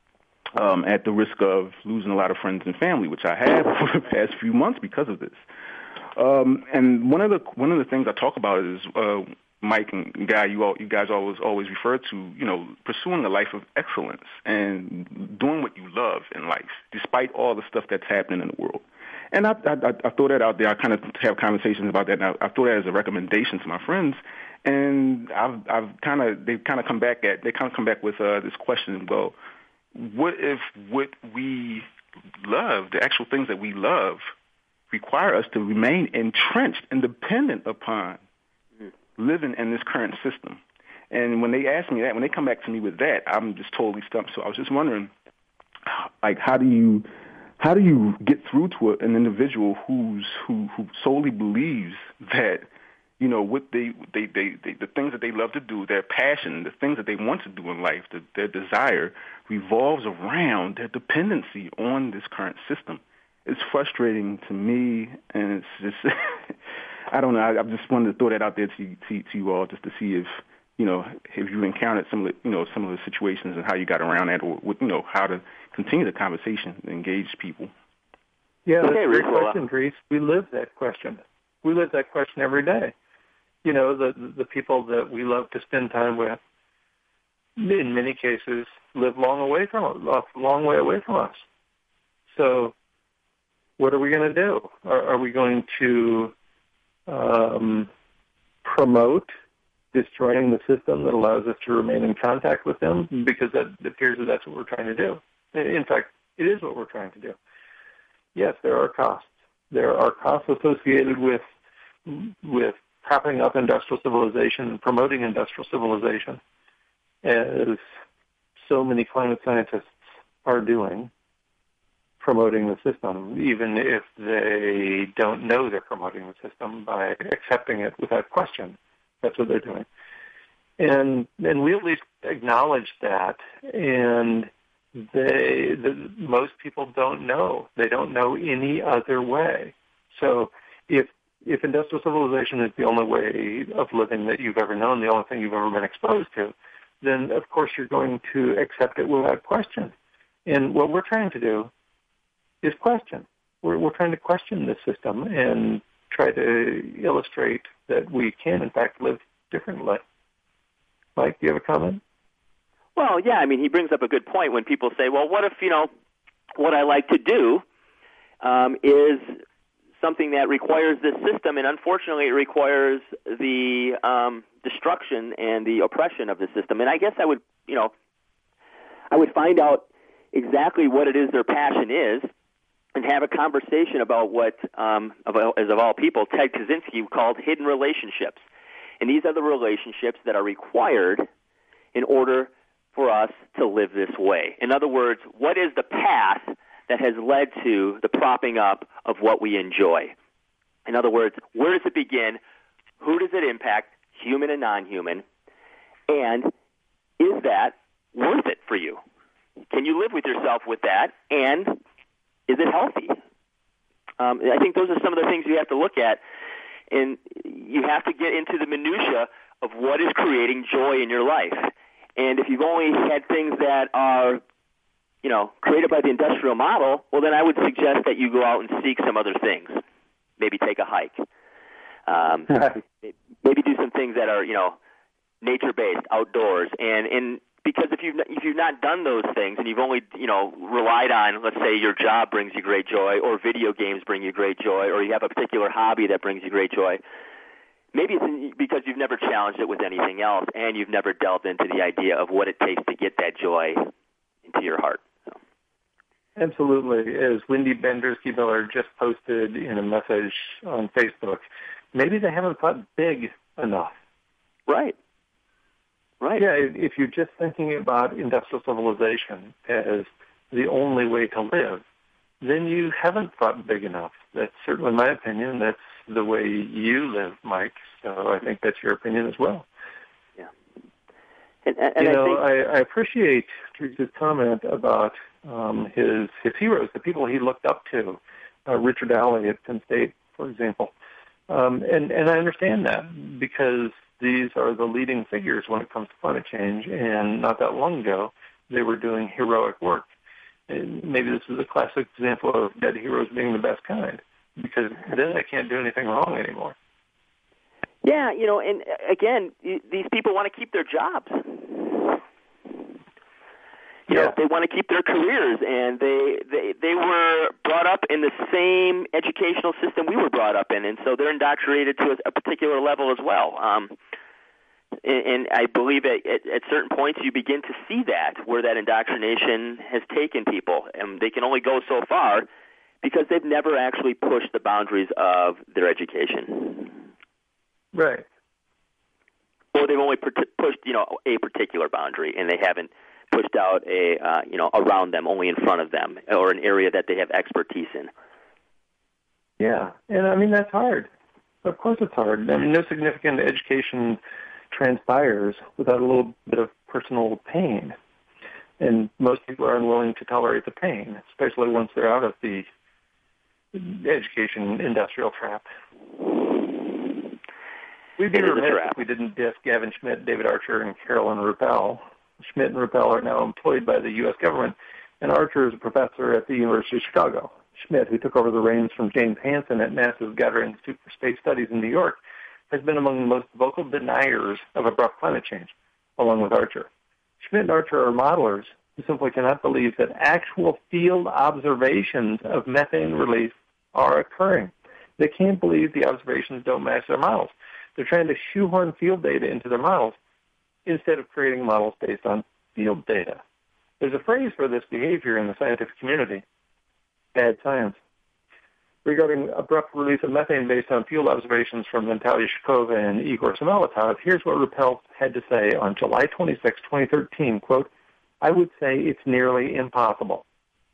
um, at the risk of losing a lot of friends and family, which I have for the past few months because of this. Um, and one of the one of the things I talk about is, uh, Mike and Guy, you all, you guys always always refer to, you know, pursuing a life of excellence and doing what you love in life, despite all the stuff that's happening in the world. And I, I, I throw that out there. I kind of have conversations about that. And I, I throw that as a recommendation to my friends. And I've, I've kind of, they've kind of come back at, they kind of come back with uh, this question. Well, what if what we love, the actual things that we love, require us to remain entrenched and dependent upon living in this current system? And when they ask me that, when they come back to me with that, I'm just totally stumped. So I was just wondering, like, how do you, How do you get through to an individual who's who, who solely believes that, you know, what they, they, they, they the things that they love to do, their passion, the things that they want to do in life, the, their desire revolves around their dependency on this current system? It's frustrating to me, and it's just, I don't know. I, I just wanted to throw that out there to, to, to you all, just to see if, you know, if you encountered some of the, you know, some of the situations and how you got around that, or, you know, how to continue the conversation and engage people. Yeah, that's okay, a great Rick, question, Dries. We live that question. We live that question every day. You know, the the people that we love to spend time with, in many cases, live long away from us, a long way away from us. So, what are we going to do? Are, are we going to um, promote destroying the system that allows us to remain in contact with them, because that it appears that that's what we're trying to do. In fact, it is what we're trying to do. Yes, there are costs. There are costs associated with with propping up industrial civilization and promoting industrial civilization, as so many climate scientists are doing, promoting the system, even if they don't know they're promoting the system by accepting it without question. That's what they're doing. And and we at least acknowledge that, and they the, most people don't know. They don't know any other way. So if if industrial civilization is the only way of living that you've ever known, the only thing you've ever been exposed to, then of course you're going to accept it without question. And what we're trying to do is question. We're, we're trying to question this system and try to illustrate that we can, in fact, live differently. Mike, do you have a comment? Well, yeah, I mean, he brings up a good point when people say, well, what if, you know, what I like to do um, is something that requires this system, and unfortunately it requires the um, destruction and the oppression of the system. And I guess I would, you know, I would find out exactly what it is their passion is and have a conversation about what, um, of, as of all people, Ted Kaczynski called hidden relationships. And these are the relationships that are required in order for us to live this way. In other words, what is the path that has led to the propping up of what we enjoy? In other words, where does it begin? Who does it impact, human and non-human? And is that worth it for you? Can you live with yourself with that? And is it healthy? Um, I think those are some of the things you have to look at. And you have to get into the minutia of what is creating joy in your life. And if you've only had things that are, you know, created by the industrial model, well, then I would suggest that you go out and seek some other things. Maybe take a hike. Um, maybe do some things that are, you know, nature-based, outdoors. And, and because if you've, if you've not done those things and you've only, you know, relied on, let's say your job brings you great joy, or video games bring you great joy, or you have a particular hobby that brings you great joy, maybe it's because you've never challenged it with anything else, and you've never delved into the idea of what it takes to get that joy into your heart. So. Absolutely. As Wendy Bendersky Miller just posted in a message on Facebook, maybe they haven't thought big enough. Right. Right. Yeah, if you're just thinking about industrial civilization as the only way to live, then you haven't thought big enough. That's certainly my opinion. That's the way you live, Mike. So I think that's your opinion as well. Yeah. And, and you I know, think... I, I appreciate Teresa's comment about um, his his heroes, the people he looked up to, uh, Richard Alley at Penn State, for example. Um, and, and I understand that because these are the leading figures when it comes to climate change, and not that long ago, they were doing heroic work. And maybe this is a classic example of dead heroes being the best kind, because then they can't do anything wrong anymore. Yeah, you know, and again, these people want to keep their jobs. You yeah. know, they want to keep their careers, and they, they they were brought up in the same educational system we were brought up in, and so they're indoctrinated to a, a particular level as well. Um, and, and I believe at, at, at certain points you begin to see that, where that indoctrination has taken people, and they can only go so far because they've never actually pushed the boundaries of their education. Right. Or they've only pushed, you know, a particular boundary, and they haven't pushed out a, uh, you know, around them, only in front of them, or an area that they have expertise in. Yeah, and I mean, that's hard. Of course it's hard. I mean, no significant education transpires without a little bit of personal pain. And most people are unwilling to tolerate the pain, especially once they're out of the education industrial trap. We'd be remiss if we didn't diss Gavin Schmidt, David Archer, and Carolyn Ruppel. Schmidt and Ruppel are now employed by the U S government, and Archer is a professor at the University of Chicago. Schmidt, who took over the reins from James Hansen at NASA's Goddard Institute for Space Studies in New York, has been among the most vocal deniers of abrupt climate change, along with Archer. Schmidt and Archer are modelers who simply cannot believe that actual field observations of methane release are occurring. They can't believe the observations don't match their models. They're trying to shoehorn field data into their models instead of creating models based on field data. There's a phrase for this behavior in the scientific community, bad science. Regarding abrupt release of methane based on field observations from Natalia Shkova and Igor Samoletov, here's what Ruppel had to say on July twenty-sixth, twenty thirteen, quote, "I would say it's nearly impossible."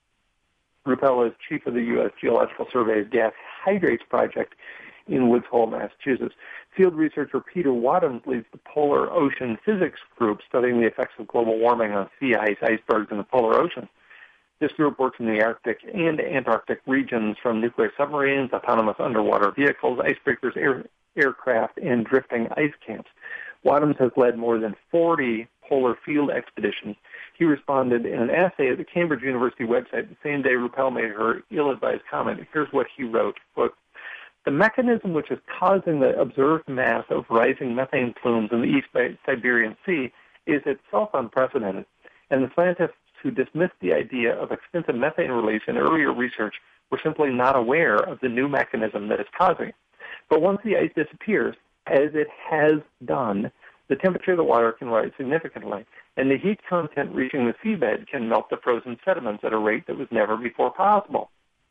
Ruppel is chief of the U S Geological Survey's Gas Hydrates Project in Woods Hole, Massachusetts. Field researcher Peter Wadhams leads the Polar Ocean Physics Group studying the effects of global warming on sea ice, icebergs, and the polar ocean. This group works in the Arctic and Antarctic regions, from nuclear submarines, autonomous underwater vehicles, icebreakers, air, aircraft, and drifting ice camps. Wadhams has led more than forty polar field expeditions. He responded in an essay at the Cambridge University website the same day Ruppel made her ill-advised comment. Here's what he wrote, quote, "The mechanism which is causing the observed mass of rising methane plumes in the East Siberian Sea is itself unprecedented, and the scientists who dismissed the idea of extensive methane release in earlier research were simply not aware of the new mechanism that is causing it. But once the ice disappears, as it has done, the temperature of the water can rise significantly, and the heat content reaching the seabed can melt the frozen sediments at a rate that was never before possible."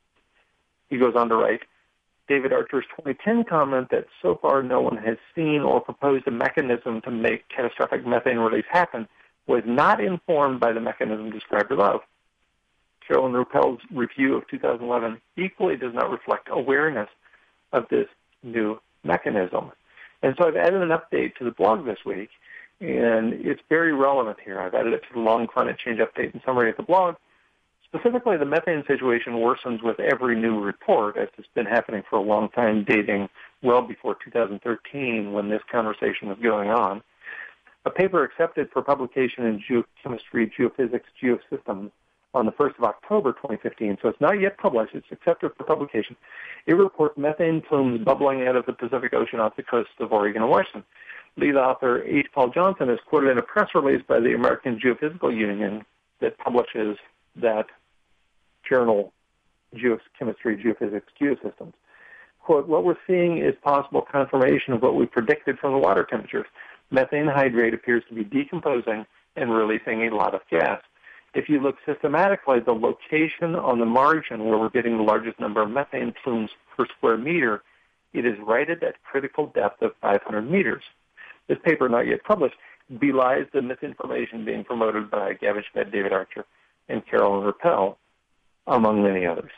He goes on to write, David Archer's twenty ten comment that so far no one has seen or proposed a mechanism to make catastrophic methane release happen was not informed by the mechanism described above. Carolyn Ruppel's review of two thousand eleven equally does not reflect awareness of this new mechanism. And so I've added an update to the blog this week, and it's very relevant here. I've added it to the long climate change update and summary of the blog. Specifically, the methane situation worsens with every new report, as it's been happening for a long time, dating well before two thousand thirteen when this conversation was going on. A paper accepted for publication in Geochemistry, Geophysics, Geosystems on the first of October twenty fifteen, so it's not yet published, it's accepted for publication. It reports methane plumes bubbling out of the Pacific Ocean off the coast of Oregon and Washington. Lead author H. Paul Johnson is quoted in a press release by the American Geophysical Union that publishes that journal, Geochemistry, Geophysics, Geosystems. Quote, "What we're seeing is possible confirmation of what we predicted from the water temperatures. Methane hydrate appears to be decomposing and releasing a lot of gas. If you look systematically at the location on the margin where we're getting the largest number of methane plumes per square meter, it is right at that critical depth of five hundred meters. This paper, not yet published, belies the misinformation being promoted by Gavin Schmidt, David Archer, and Carolyn Ruppel, among many others."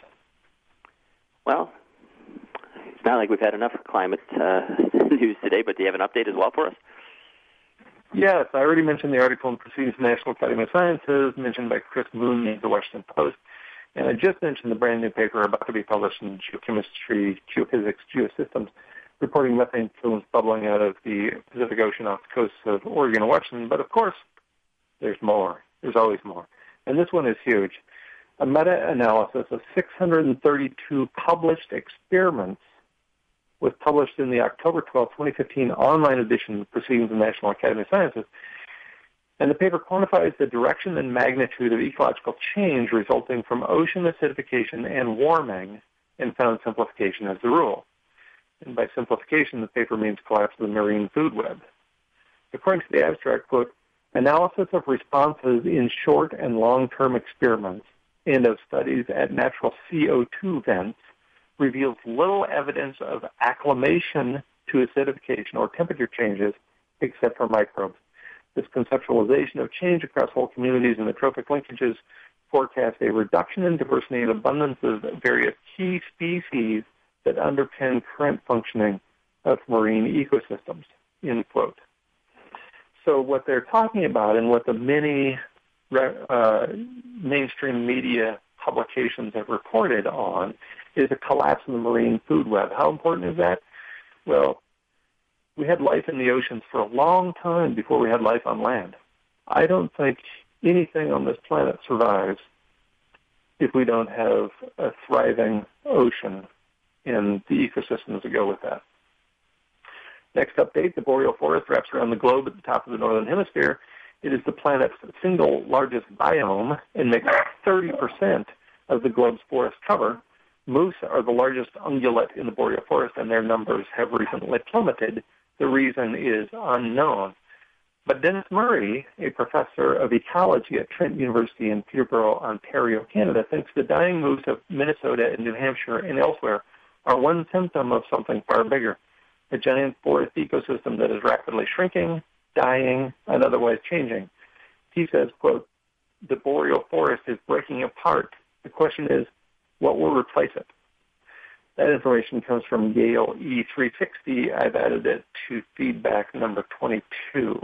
Well, it's not like we've had enough climate uh, news today, but do you have an update as well for us? Yes, I already mentioned the article in Proceedings of the National Academy of Sciences, mentioned by Chris Moon in the Washington Post, and I just mentioned the brand new paper about to be published in Geochemistry, Geophysics, Geosystems, reporting methane plumes bubbling out of the Pacific Ocean off the coasts of Oregon and Washington. But of course, there's more. There's always more. And this one is huge. A meta-analysis of six hundred thirty-two published experiments was published in the October twelfth, twenty fifteen online edition of Proceedings of the National Academy of Sciences. And the paper quantifies the direction and magnitude of ecological change resulting from ocean acidification and warming, and found simplification as the rule. And by simplification, the paper means collapse of the marine food web. According to the abstract, quote, "Analysis of responses in short and long-term experiments and of studies at natural C O two vents reveals little evidence of acclimation to acidification or temperature changes except for microbes. This conceptualization of change across whole communities and the trophic linkages forecasts a reduction in diversity and abundance of various key species that underpin current functioning of marine ecosystems," end quote. So what they're talking about and what the many uh, mainstream media publications have reported on is a collapse in the marine food web. How important is that? Well, we had life in the oceans for a long time before we had life on land. I don't think anything on this planet survives if we don't have a thriving ocean and the ecosystems that go with that. Next update, the boreal forest wraps around the globe at the top of the northern hemisphere. It is the planet's single largest biome and makes thirty percent of the globe's forest cover. Moose are the largest ungulate in the boreal forest, and their numbers have recently plummeted. The reason is unknown. But Dennis Murray, a professor of ecology at Trent University in Peterborough, Ontario, Canada, thinks the dying moose of Minnesota and New Hampshire and elsewhere are one symptom of something far bigger, a giant forest ecosystem that is rapidly shrinking, dying, and otherwise changing. He says, quote, the boreal forest is breaking apart. The question is, what will replace it? That information comes from Gale E three sixty. I've added it to feedback number twenty-two.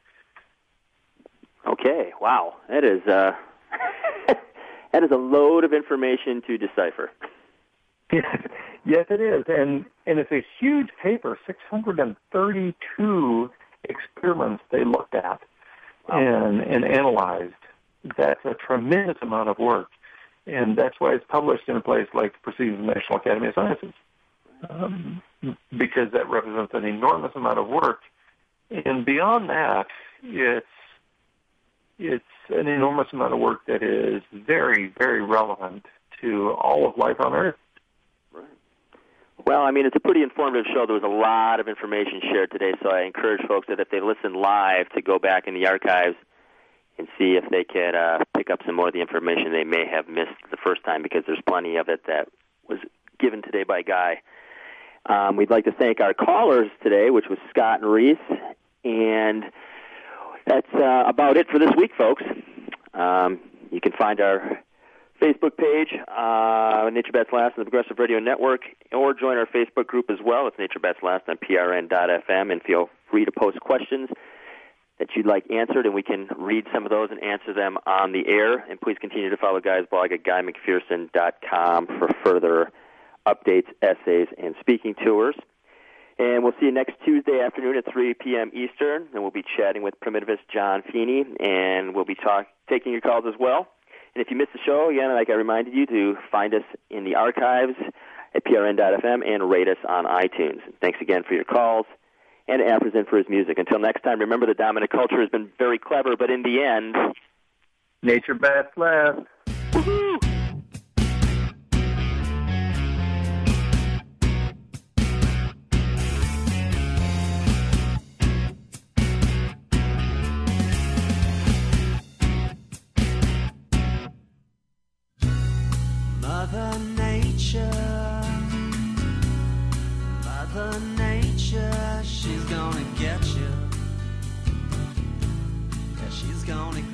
Okay, wow. That is, uh, that is a load of information to decipher. Yes, it is. And, and it's a huge paper, six hundred thirty-two experiments they looked at wow. and, and analyzed. That's a tremendous amount of work. And that's why it's published in a place like the Proceedings of the National Academy of Sciences, um, because that represents an enormous amount of work. And beyond that, it's it's an enormous amount of work that is very, very relevant to all of life on Earth. Right. Well, I mean, it's a pretty informative show. There was a lot of information shared today, so I encourage folks that if they listen live to go back in the archives and see if they could uh, pick up some more of the information they may have missed the first time, because there's plenty of it that was given today by Guy. Um, we'd like to thank our callers today, which was Scott and Reese, and that's uh, about it for this week, folks. Um, you can find our Facebook page, uh, Nature Bats Last on the Progressive Radio Network, or join our Facebook group as well. It's Nature Bats Last on P R N dot F M, and feel free to post questions that you'd like answered, and we can read some of those and answer them on the air. And please continue to follow Guy's blog at guy mcpherson dot com for further updates, essays, and speaking tours. And we'll see you next Tuesday afternoon at three p.m. Eastern, and we'll be chatting with primitivist John Feeney, and we'll be talk- taking your calls as well. And if you missed the show, again, like I reminded you, to find us in the archives at P R N dot F M and rate us on iTunes. Thanks again for your calls. And Afrozen for his music. Until next time, remember the dominant culture has been very clever, but in the end, Nature Bats Last. Woohoo! Mother Nature, Mother Nature, she's gonna get you. Yeah, she's gonna